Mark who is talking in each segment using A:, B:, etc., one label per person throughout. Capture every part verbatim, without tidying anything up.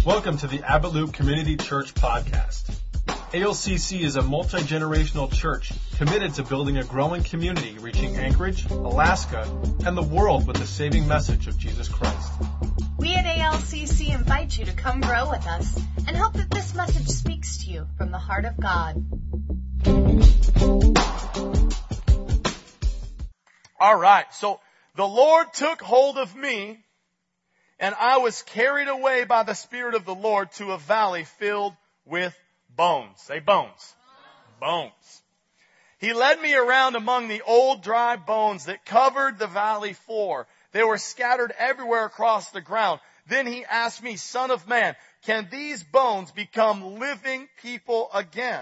A: Welcome to the Abbott Loop Community Church Podcast. A L C C is a multi-generational church committed to building a growing community reaching Anchorage, Alaska, and the world with the saving message of Jesus Christ.
B: We at A L C C invite you to come grow with us and hope that this message speaks to you from the heart of God.
C: All right, so the Lord took hold of me, and I was carried away by the Spirit of the Lord to a valley filled with bones. Say bones. Bones. He led me around among the old dry bones that covered the valley floor. They were scattered everywhere across the ground. Then he asked me, Son of man, can these bones become living people again?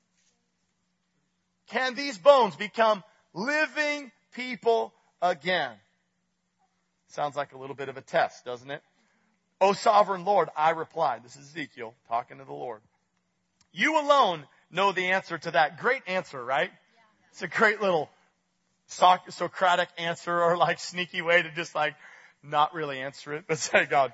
C: Can these bones become living people again? Sounds like a little bit of a test, doesn't it? O sovereign Lord, I replied. This is Ezekiel talking to the Lord. You alone know the answer to that. Great answer, right? Yeah. It's a great little Soc- Socratic answer, or like sneaky way to just like not really answer it, but say, God,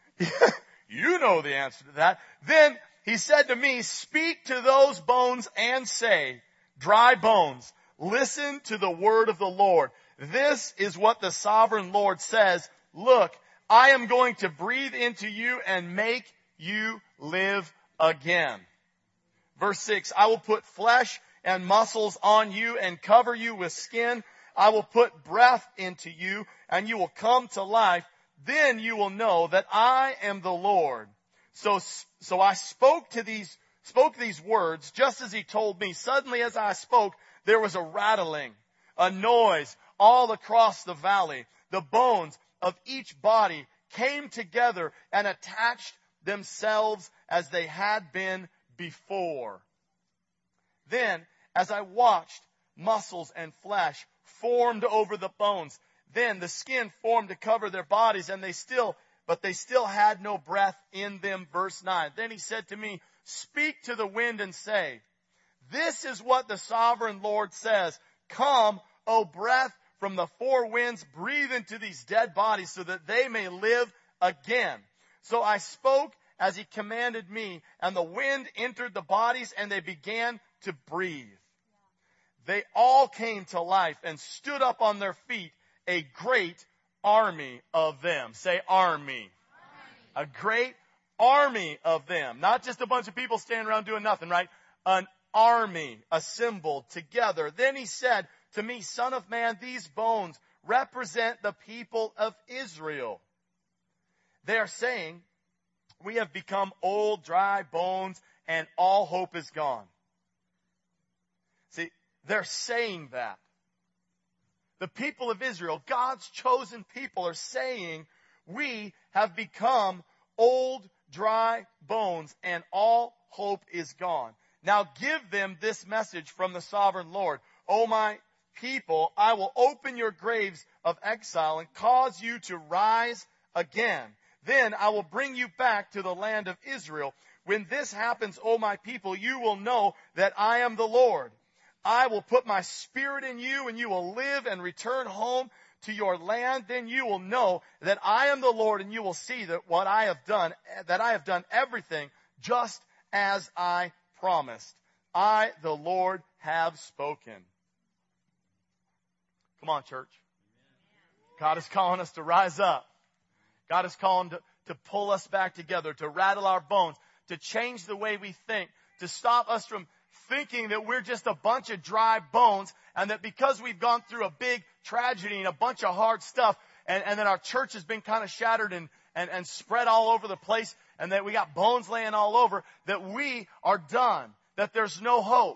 C: you know the answer to that. Then he said to me, speak to those bones and say, dry bones, listen to the word of the Lord. This is what the sovereign Lord says. Look, I am going to breathe into you and make you live again. Verse six, I will put flesh and muscles on you and cover you with skin. I will put breath into you and you will come to life. Then you will know that I am the Lord. So, so I spoke to these, spoke these words just as he told me. Suddenly as I spoke, there was a rattling, a noise all across the valley. The bones of each body came together and attached themselves as they had been before. Then, as I watched, muscles and flesh formed over the bones. Then the skin formed to cover their bodies, and they still, but they still had no breath in them. Verse nine. Then he said to me, speak to the wind and say, this is what the sovereign Lord says. Come, O breath from the four winds, breathe into these dead bodies so that they may live again. So I spoke as he commanded me, and the wind entered the bodies and they began to breathe. They all came to life and stood up on their feet, a great army of them. Say army. Army. A great army of them. Not just a bunch of people standing around doing nothing, right? An army assembled together. Then he said to me, Son of man, these bones represent the people of Israel. They are saying, we have become old, dry bones, and all hope is gone. See, they're saying that. The people of Israel, God's chosen people, are saying, we have become old, dry bones, and all hope is gone. Now give them this message from the sovereign Lord. O my people, I will open your graves of exile and cause you to rise again. Then I will bring you back to the land of Israel. When this happens, O my people, you will know that I am the Lord. I will put my spirit in you and you will live and return home to your land. Then you will know that I am the Lord, and you will see that what I have done, that I have done everything just as I promised. I, the Lord, have spoken. Come on, church. God is calling us to rise up. God is calling to, to pull us back together, to rattle our bones, to change the way we think, to stop us from thinking that we're just a bunch of dry bones, and that because we've gone through a big tragedy and a bunch of hard stuff, and, and that our church has been kind of shattered and, and, and spread all over the place, and that we got bones laying all over, that we are done, that there's no hope.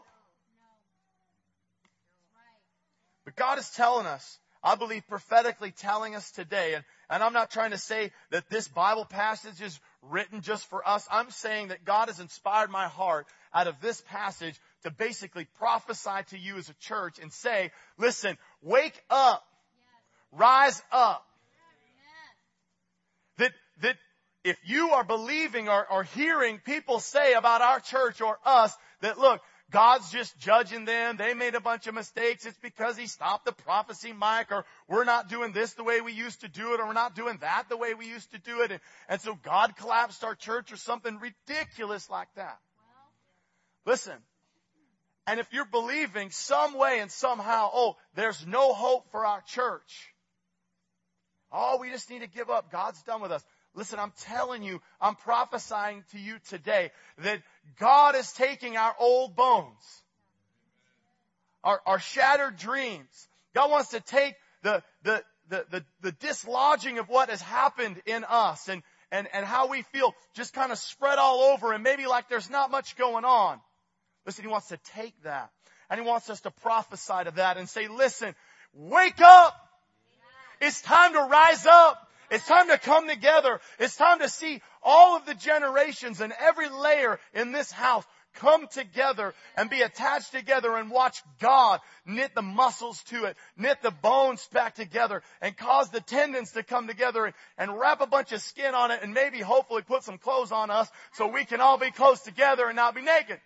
C: But God is telling us, I believe prophetically telling us today, and, and I'm not trying to say that this Bible passage is written just for us. I'm saying that God has inspired my heart out of this passage to basically prophesy to you as a church and say, listen, wake up, yes. Rise up. Yes. That, that if you are believing or, or hearing people say about our church or us that, look, God's just judging them. They made a bunch of mistakes. It's because He stopped the prophecy mic, or we're not doing this the way we used to do it, or we're not doing that the way we used to do it. And, and so God collapsed our church or something ridiculous like that. Listen, and if you're believing some way and somehow, oh, there's no hope for our church. Oh, we just need to give up. God's done with us. Listen, I'm telling you, I'm prophesying to you today that God is taking our old bones, our, our shattered dreams. God wants to take the, the, the, the, the dislodging of what has happened in us and, and, and how we feel just kind of spread all over and maybe like there's not much going on. Listen, He wants to take that and He wants us to prophesy to that and say, listen, wake up. It's time to rise up. It's time to come together. It's time to see all of the generations and every layer in this house come together and be attached together and watch God knit the muscles to it, knit the bones back together and cause the tendons to come together and, and wrap a bunch of skin on it and maybe hopefully put some clothes on us so we can all be close together and not be naked.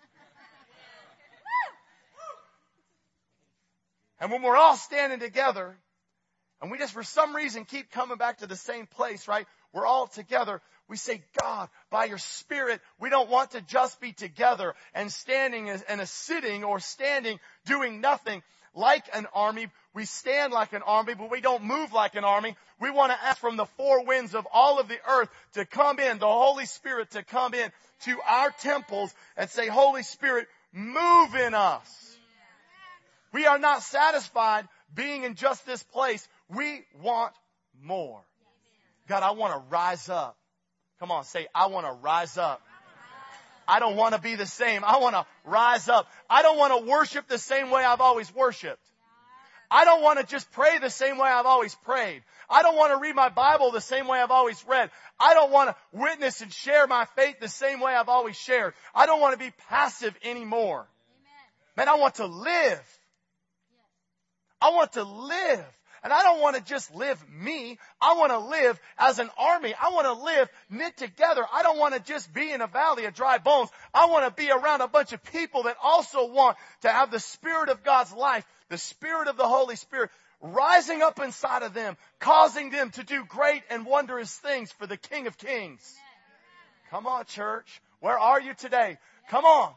C: And when we're all standing together, and we just for some reason keep coming back to the same place, right? We're all together. We say, God, by your Spirit, we don't want to just be together and standing and a sitting or standing doing nothing like an army. We stand like an army, but we don't move like an army. We want to ask from the four winds of all of the earth to come in, the Holy Spirit to come in to our temples and say, Holy Spirit, move in us. We are not satisfied being in just this place. We want more. God, I want to rise up. Come on, say, I want to rise up. I don't want to be the same. I want to rise up. I don't want to worship the same way I've always worshiped. I don't want to just pray the same way I've always prayed. I don't want to read my Bible the same way I've always read. I don't want to witness and share my faith the same way I've always shared. I don't want to be passive anymore. Man, I want to live. I want to live. And I don't want to just live me. I want to live as an army. I want to live knit together. I don't want to just be in a valley of dry bones. I want to be around a bunch of people that also want to have the Spirit of God's life, the Spirit of the Holy Spirit, rising up inside of them, causing them to do great and wondrous things for the King of Kings. Come on, church. Where are you today? Come on.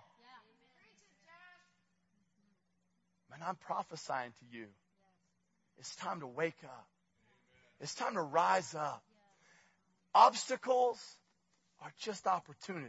C: Man, I'm prophesying to you. It's time to wake up. It's time to rise up. Obstacles are just opportunities.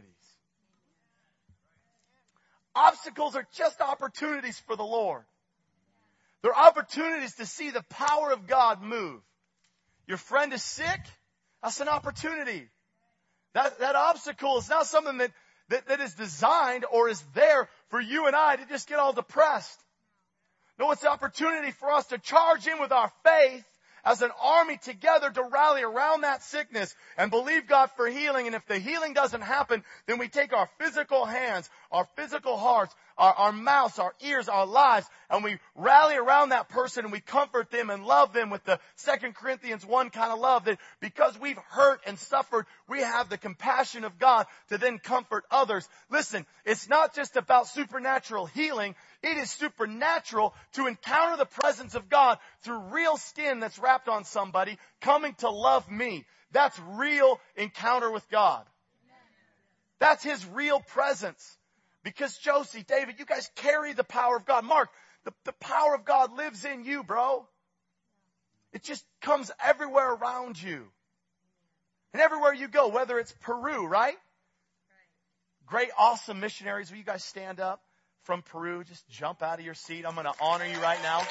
C: Obstacles are just opportunities for the Lord. They're opportunities to see the power of God move. Your friend is sick. That's an opportunity. That, that obstacle is not something that, that, that is designed or is there for you and I to just get all depressed. No, it's an opportunity for us to charge in with our faith as an army together to rally around that sickness and believe God for healing. And if the healing doesn't happen, then we take our physical hands, our physical hearts, our, our mouths, our ears, our lives, and we rally around that person and we comfort them and love them with the Second Corinthians one kind of love that because we've hurt and suffered, we have the compassion of God to then comfort others. Listen, it's not just about supernatural healing. It is supernatural to encounter the presence of God through real skin that's wrapped on somebody coming to love me. That's real encounter with God. That's His real presence. Because Josie, David, you guys carry the power of God. Mark, the, the power of God lives in you, bro. It just comes everywhere around you. And everywhere you go, whether it's Peru, right? Great, awesome missionaries. Will you guys stand up from Peru? Just jump out of your seat. I'm going to honor you right now.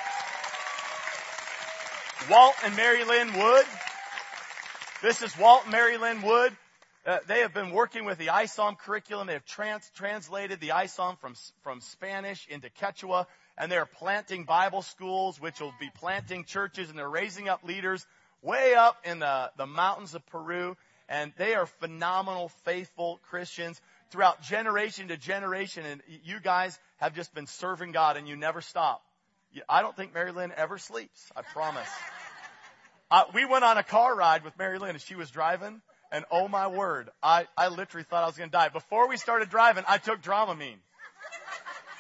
C: Walt and Mary Lynn Wood. This is Walt and Mary Lynn Wood. Uh, they have been working with the I S O M curriculum. They have trans- translated the I S O M from, from Spanish into Quechua. And they're planting Bible schools, which will be planting churches. And they're raising up leaders way up in the, the mountains of Peru. And they are phenomenal, faithful Christians throughout generation to generation. And you guys have just been serving God and you never stop. I don't think Mary Lynn ever sleeps. I promise. Uh, we went on a car ride with Mary Lynn and she was driving. And oh my word, I, I literally thought I was going to die. Before we started driving, I took Dramamine.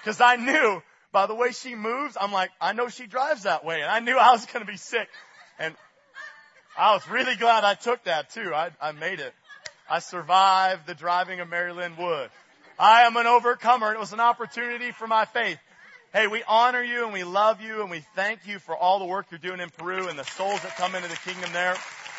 C: Because I knew by the way she moves, I'm like, I know she drives that way. And I knew I was going to be sick. And I was really glad I took that too. I, I made it. I survived the driving of Mary Lynn Wood. I am an overcomer. It was an opportunity for my faith. Hey, we honor you and we love you and we thank you for all the work you're doing in Peru and the souls that come into the kingdom there.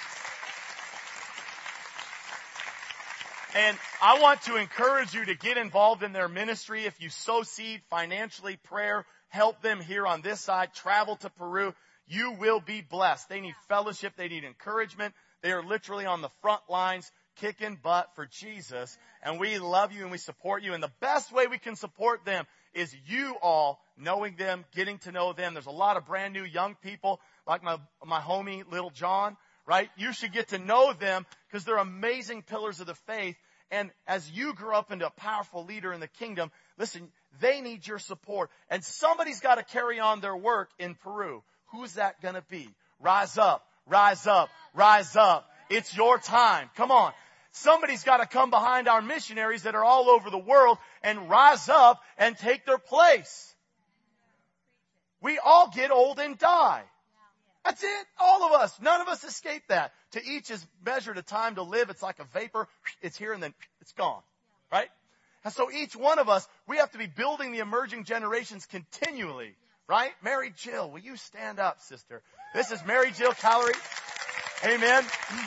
C: And I want to encourage you to get involved in their ministry. If you sow seed financially, prayer, help them here on this side, travel to Peru, you will be blessed. They need fellowship. They need encouragement. They are literally on the front lines kicking butt for Jesus. And we love you and we support you. And the best way we can support them is you all knowing them, getting to know them. There's a lot of brand new young people like my, my homie, Little John, right? You should get to know them because they're amazing pillars of the faith. And as you grow up into a powerful leader in the kingdom, listen, they need your support. And somebody's got to carry on their work in Peru. Who's that going to be? Rise up, rise up, rise up. It's your time. Come on. Somebody's got to come behind our missionaries that are all over the world and rise up and take their place. We all get old and die. That's it. All of us. None of us escape that. To each is measured a time to live. It's like a vapor. It's here and then it's gone. Right? And so each one of us, we have to be building the emerging generations continually. Right? Mary Jill, will you stand up, sister? This is Mary Jill Callery. Amen.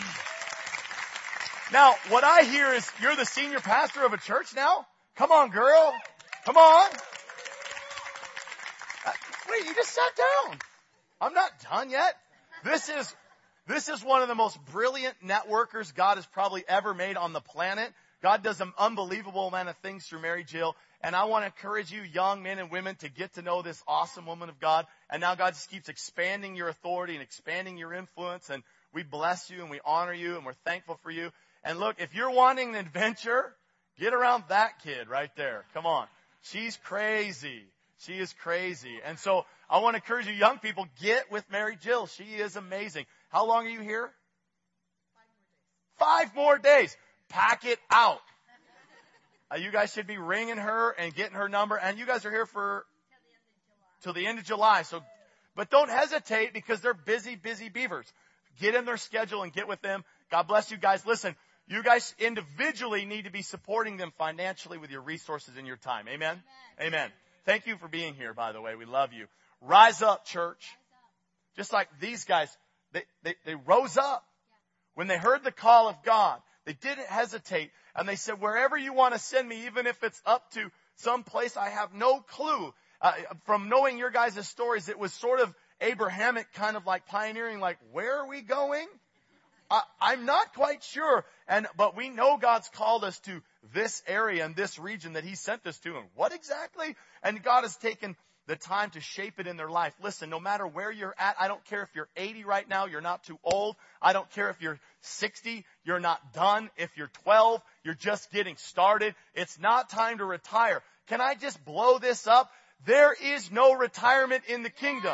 C: Now, what I hear is you're the senior pastor of a church now? Come on, girl. Come on. Uh, wait, you just sat down. I'm not done yet. This is, this is one of the most brilliant networkers God has probably ever made on the planet. God does an unbelievable amount of things through Mary Jill. And I want to encourage you, young men and women, to get to know this awesome woman of God. And now God just keeps expanding your authority and expanding your influence. And we bless you and we honor you and we're thankful for you. And look, if you're wanting an adventure, get around that kid right there. Come on. She's crazy. She is crazy. And so I want to encourage you, young people, get with Mary Jill. She is amazing. How long are you here? Five more days. Five more days. Pack it out. Uh, you guys should be ringing her and getting her number. And you guys are here for till the end of July. So, but don't hesitate because they're busy, busy beavers. Get in their schedule and get with them. God bless you guys. Listen, you guys individually need to be supporting them financially with your resources and your time. Amen? Amen. Amen. Thank you for being here, by the way. We love you. Rise up, church. Just like these guys, they, they, they rose up. When they heard the call of God, they didn't hesitate. And they said, wherever you want to send me, even if it's up to some place I have no clue. Uh, from knowing your guys' stories, it was sort of Abrahamic, kind of like pioneering, like, where are we going? I, I'm not quite sure. And, but we know God's called us to this area and this region that He sent us to. And what exactly? And God has taken the time to shape it in their life. Listen, no matter where you're at, I don't care if you're eighty right now, you're not too old. I don't care if you're sixty, you're not done. If you're twelve, you're just getting started. It's not time to retire. Can I just blow this up? There is no retirement in the kingdom.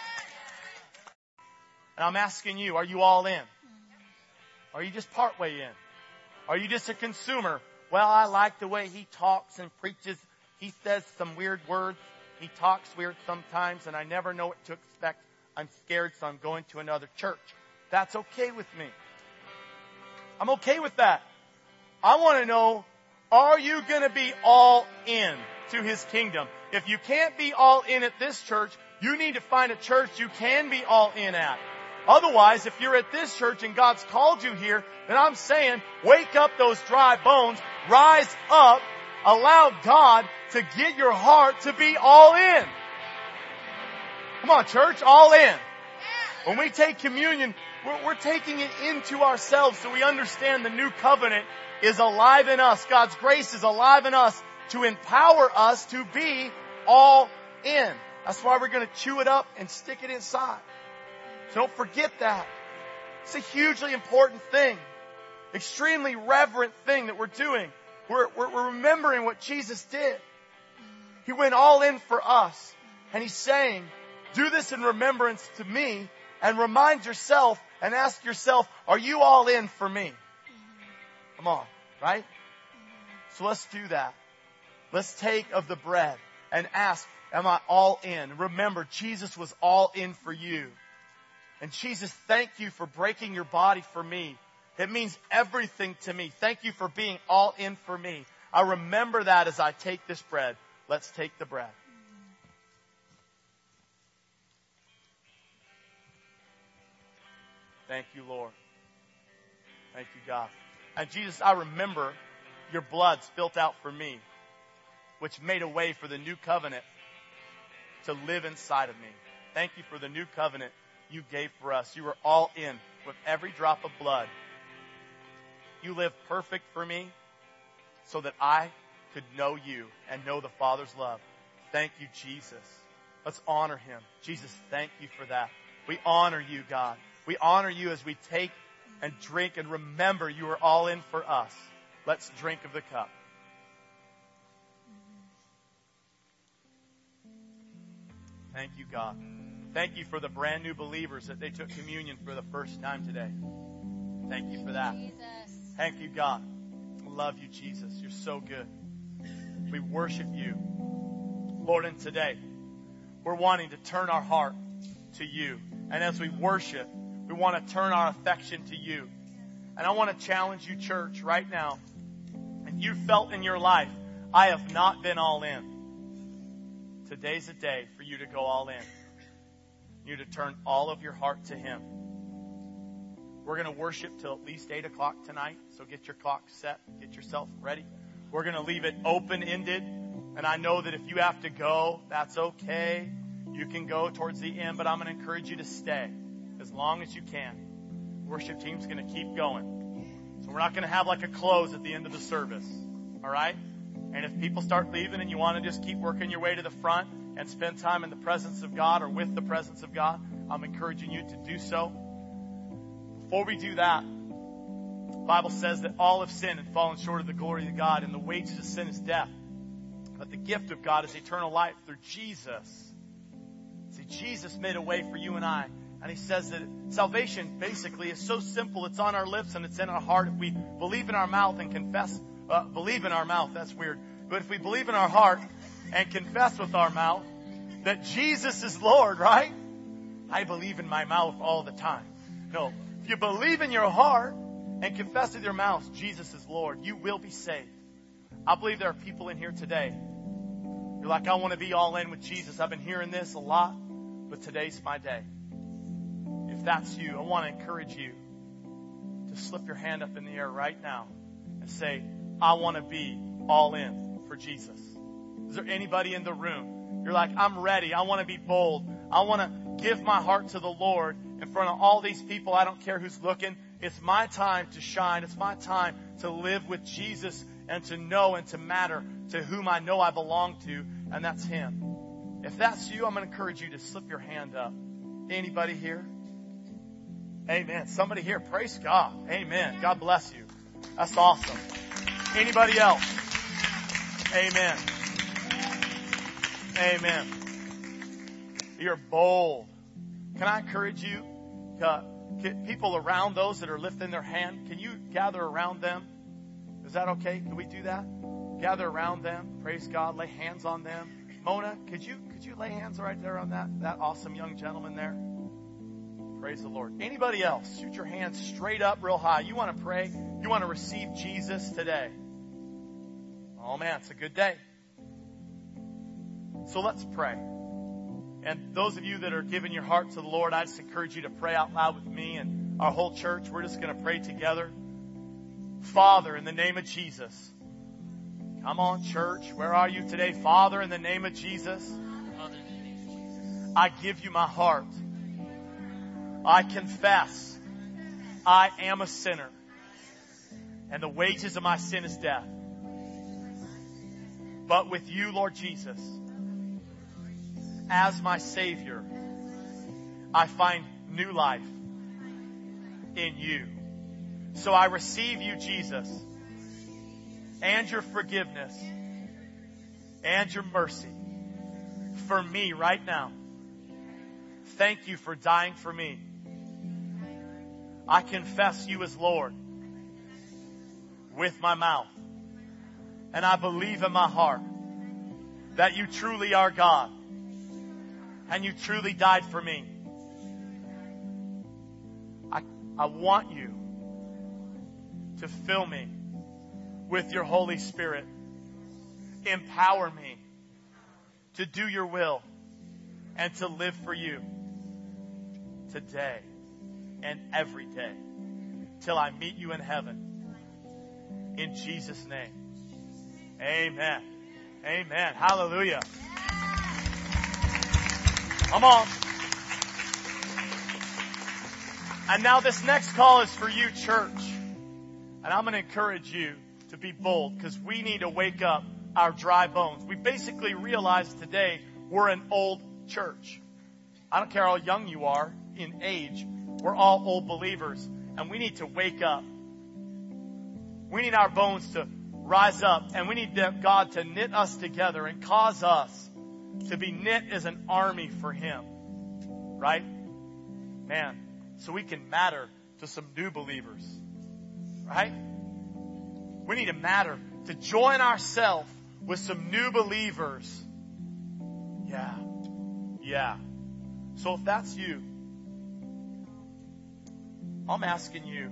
C: And I'm asking you, are you all in? Are you just partway in? Are you just a consumer? Well, I like the way he talks and preaches. He says some weird words. He talks weird sometimes, and I never know what to expect. I'm scared, so I'm going to another church. That's okay with me. I'm okay with that. I want to know, are you going to be all in to His kingdom? If you can't be all in at this church, you need to find a church you can be all in at. Otherwise, if you're at this church and God's called you here, then I'm saying, wake up those dry bones, rise up, allow God to get your heart to be all in. Come on, church, all in. When we take communion, we're, we're taking it into ourselves so we understand the new covenant is alive in us. God's grace is alive in us to empower us to be all in. That's why we're going to chew it up and stick it inside. So don't forget that. It's a hugely important thing. Extremely reverent thing that we're doing. We're, we're, we're remembering what Jesus did. He went all in for us. And He's saying, do this in remembrance to me, and remind yourself and ask yourself, are you all in for me? Come on, right? So let's do that. Let's take of the bread and ask, am I all in? Remember, Jesus was all in for you. And Jesus, thank you for breaking your body for me. It means everything to me. Thank you for being all in for me. I remember that as I take this bread. Let's take the bread. Thank you, Lord. Thank you, God. And Jesus, I remember your blood spilt out for me, which made a way for the new covenant to live inside of me. Thank you for the new covenant you gave for us. You were all in with every drop of blood. You lived perfect for me so that I could know you and know the Father's love. Thank you, Jesus. Let's honor him. Jesus, thank you for that. We honor you, God. We honor you as we take and drink and remember you are all in for us. Let's drink of the cup. Thank you, God. Thank you for the brand new believers that they took communion for the first time today. Thank you for that.
D: Jesus.
C: Thank you, God. I love you, Jesus. You're so good. We worship you. Lord, and today, we're wanting to turn our heart to you. And as we worship, we want to turn our affection to you. And I want to challenge you, church, right now. If you felt in your life, I have not been all in. Today's a day for you to go all in. You to turn all of your heart to him. We're going to worship till at least eight o'clock tonight. So get your clock set. Get yourself ready. We're going to leave it open-ended. And I know that if you have to go, that's okay. You can go towards the end, but I'm going to encourage you to stay as long as you can. Worship team's going to keep going. So we're not going to have like a close at the end of the service. All right? And if people start leaving and you want to just keep working your way to the front and spend time in the presence of God or with the presence of God, I'm encouraging you to do so. Before we do that, the Bible says that all have sinned and fallen short of the glory of God, and the wages of sin is death. But the gift of God is eternal life through Jesus. See, Jesus made a way for you and I. And he says that salvation basically is so simple. It's on our lips and it's in our heart. If we believe in our mouth and confess, uh, believe in our mouth, that's weird. But if we believe in our heart and confess with our mouth that Jesus is Lord, right? I believe in my mouth all the time. No, if you believe in your heart and confess with your mouth, Jesus is Lord, you will be saved. I believe there are people in here today. You're like, I want to be all in with Jesus. I've been hearing this a lot, but today's my day. If that's you, I want to encourage you to slip your hand up in the air right now and say, I want to be all in for Jesus. Is there anybody in the room? You're like, I'm ready. I want to be bold. I want to give my heart to the Lord in front of all these people. I don't care who's looking. It's my time to shine. It's my time to live with Jesus and to know and to matter to whom I know I belong to, and that's him. If that's you, I'm going to encourage you to slip your hand up. Anybody here? Amen. Somebody here. Praise God. Amen. God bless you. That's awesome. Anybody else? Amen. Amen. You're bold. Can I encourage you? Uh, people around those that are lifting their hand, can you gather around them? Is that okay? Can we do that? Gather around them. Praise God. Lay hands on them. Mona, could you could you lay hands right there on that, that awesome young gentleman there? Praise the Lord. Anybody else? Shoot your hands straight up real high. You want to pray? You want to receive Jesus today? Oh man, it's a good day. So let's pray. And those of you that are giving your heart to the Lord, I just encourage you to pray out loud with me and our whole church. We're just going to pray together. Father, in the name of Jesus. Come on, church. Where are you today? Father, in the name of Jesus. I give you my heart. I confess I am a sinner. And the wages of my sin is death. But with you, Lord Jesus, as my Savior, I find new life in you. So I receive you, Jesus, and your forgiveness and your mercy for me right now. Thank you for dying for me. I confess you as Lord with my mouth, and I believe in my heart that you truly are God and you truly died for me. I, I want you to fill me with your Holy Spirit. Empower me to do your will and to live for you today and every day till I meet you in heaven. In Jesus' name. Amen. Amen. Hallelujah. Come on. And now this next call is for you, church. And I'm going to encourage you to be bold because we need to wake up our dry bones. We basically realized today we're an old church. I don't care how young you are in age. We're all old believers. And we need to wake up. We need our bones to rise up. And we need God to knit us together and cause us to be knit as an army for Him. Right? Man. So we can matter to some new believers. Right? We need to matter to join ourselves with some new believers. Yeah. Yeah. So if that's you, I'm asking you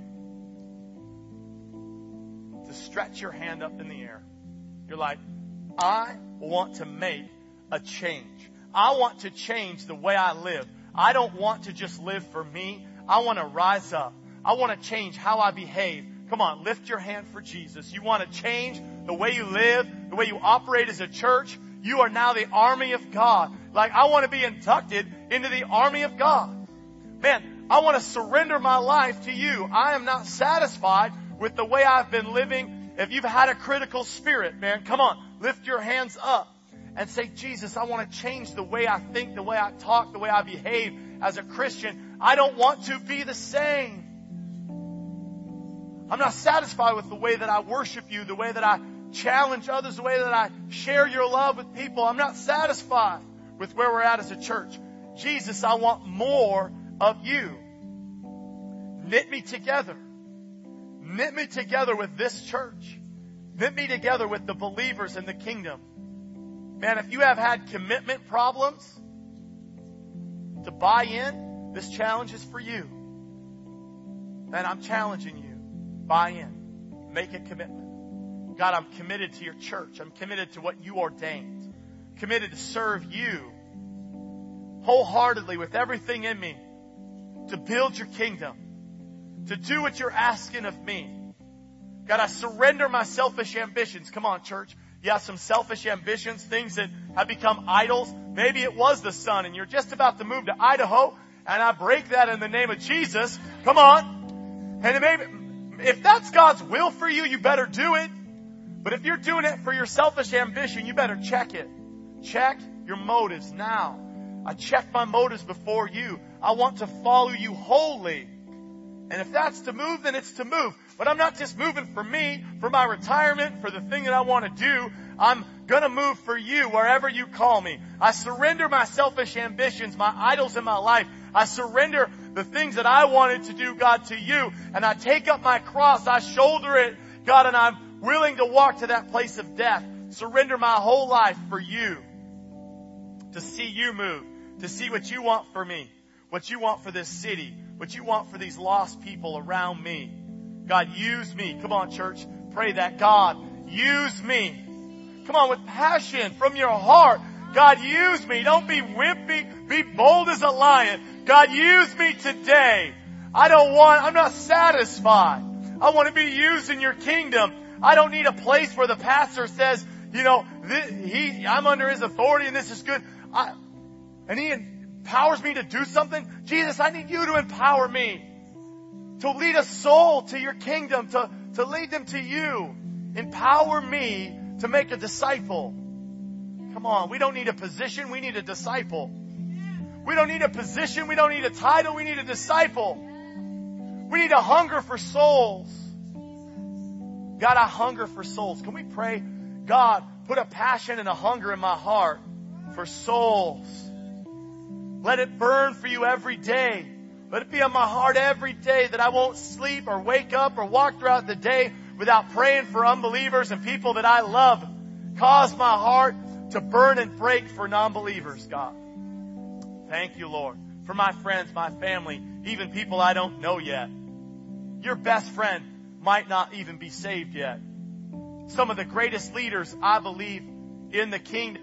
C: to stretch your hand up in the air. You're like, I want to make a change. I want to change the way I live. I don't want to just live for me. I want to rise up. I want to change how I behave. Come on, lift your hand for Jesus. You want to change the way you live, the way you operate as a church. You are now the army of God. Like, I want to be inducted into the army of God. Man, I want to surrender my life to you. I am not satisfied with the way I've been living. If you've had a critical spirit, man, come on, lift your hands up and say, Jesus, I want to change the way I think, the way I talk, the way I behave as a Christian. I don't want to be the same. I'm not satisfied with the way that I worship you, the way that I challenge others, the way that I share your love with people. I'm not satisfied with where we're at as a church. Jesus, I want more of you. Knit me together. Knit me together with this church. Knit me together with the believers in the kingdom. Man, if you have had commitment problems to buy in, this challenge is for you. Man, I'm challenging you. Buy in. Make a commitment. God, I'm committed to your church. I'm committed to what you ordained. Committed to serve you wholeheartedly with everything in me. To build your kingdom. To do what you're asking of me. God, I surrender my selfish ambitions. Come on, church. You have some selfish ambitions, things that have become idols. Maybe it was the sun and you're just about to move to Idaho. And I break that in the name of Jesus. Come on. And maybe, if that's God's will for you, you better do it. But if you're doing it for your selfish ambition, you better check it. Check your motives now. I check my motives before you. I want to follow you wholly. And if that's to move, then it's to move. But I'm not just moving for me, for my retirement, for the thing that I want to do. I'm going to move for you wherever you call me. I surrender my selfish ambitions, my idols in my life. I surrender the things that I wanted to do, God, to you. And I take up my cross. I shoulder it, God, and I'm willing to walk to that place of death. Surrender my whole life for you. To see you move. To see what you want for me. What you want for this city. What you want for these lost people around me. God, use me. Come on, church. Pray that. God, use me. Come on, with passion from your heart. God, use me. Don't be wimpy. Be bold as a lion. God, use me today. I don't want, I'm not satisfied. I want to be used in your kingdom. I don't need a place where the pastor says, you know, this, he, I'm under his authority and this is good. I, and he empowers me to do something. Jesus, I need you to empower me to lead a soul to your kingdom, to, to lead them to you. Empower me to make a disciple. Come on, we don't need a position, we need a disciple. We don't need a position, we don't need a title, we need a disciple. We need a hunger for souls. God, I hunger for souls. Can we pray? God, put a passion and a hunger in my heart for souls. Let it burn for you every day. Let it be on my heart every day that I won't sleep or wake up or walk throughout the day without praying for unbelievers and people that I love. Cause my heart to burn and break for non-believers, God. Thank you, Lord, for my friends, my family, even people I don't know yet. Your best friend might not even be saved yet. Some of the greatest leaders, I believe, in the kingdom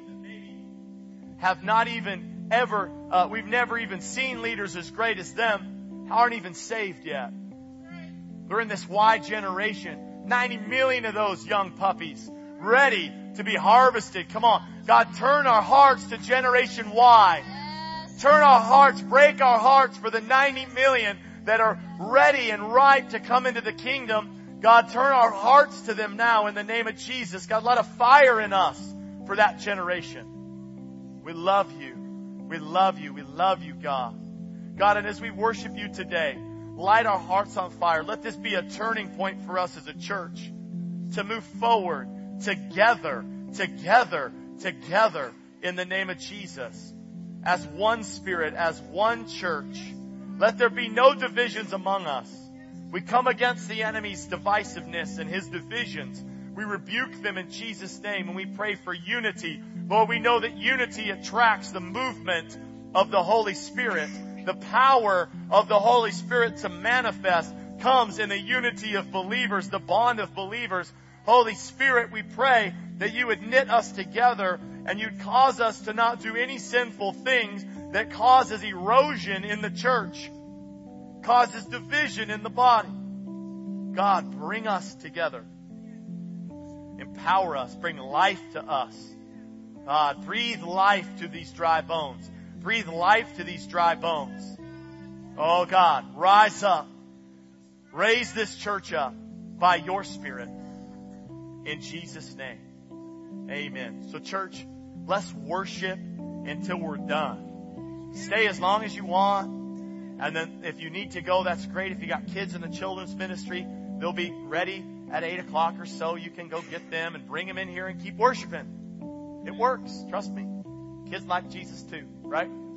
C: have not even ever, uh, we've never even seen leaders as great as them, aren't even saved yet. They're in this Y generation. ninety million of those young puppies ready to be harvested. Come on. God, turn our hearts to Generation Y. Turn our hearts, break our hearts for the ninety million that are ready and ripe to come into the kingdom. God, turn our hearts to them now in the name of Jesus. God, let a fire in us for that generation. We love you. We love you. We love you, God. God, and as we worship you today, light our hearts on fire. Let this be a turning point for us as a church to move forward together, together, together in the name of Jesus. As one Spirit, as one church. Let there be no divisions among us. We come against the enemy's divisiveness and his divisions. We rebuke them in Jesus' name and we pray for unity. Lord, we know that unity attracts the movement of the Holy Spirit. The power of the Holy Spirit to manifest comes in the unity of believers, the bond of believers. Holy Spirit, we pray that you would knit us together and you'd cause us to not do any sinful things that causes erosion in the church, causes division in the body. God, bring us together. Empower us. Bring life to us. God, breathe life to these dry bones. Breathe life to these dry bones. Oh God, rise up. Raise this church up by your Spirit. In Jesus' name. Amen. So church, let's worship until we're done. Stay as long as you want. And then if you need to go, that's great. If you got kids in the children's ministry, they'll be ready at eight o'clock or so. You can go get them and bring them in here and keep worshiping. It works. Trust me. Kids like Jesus too, right?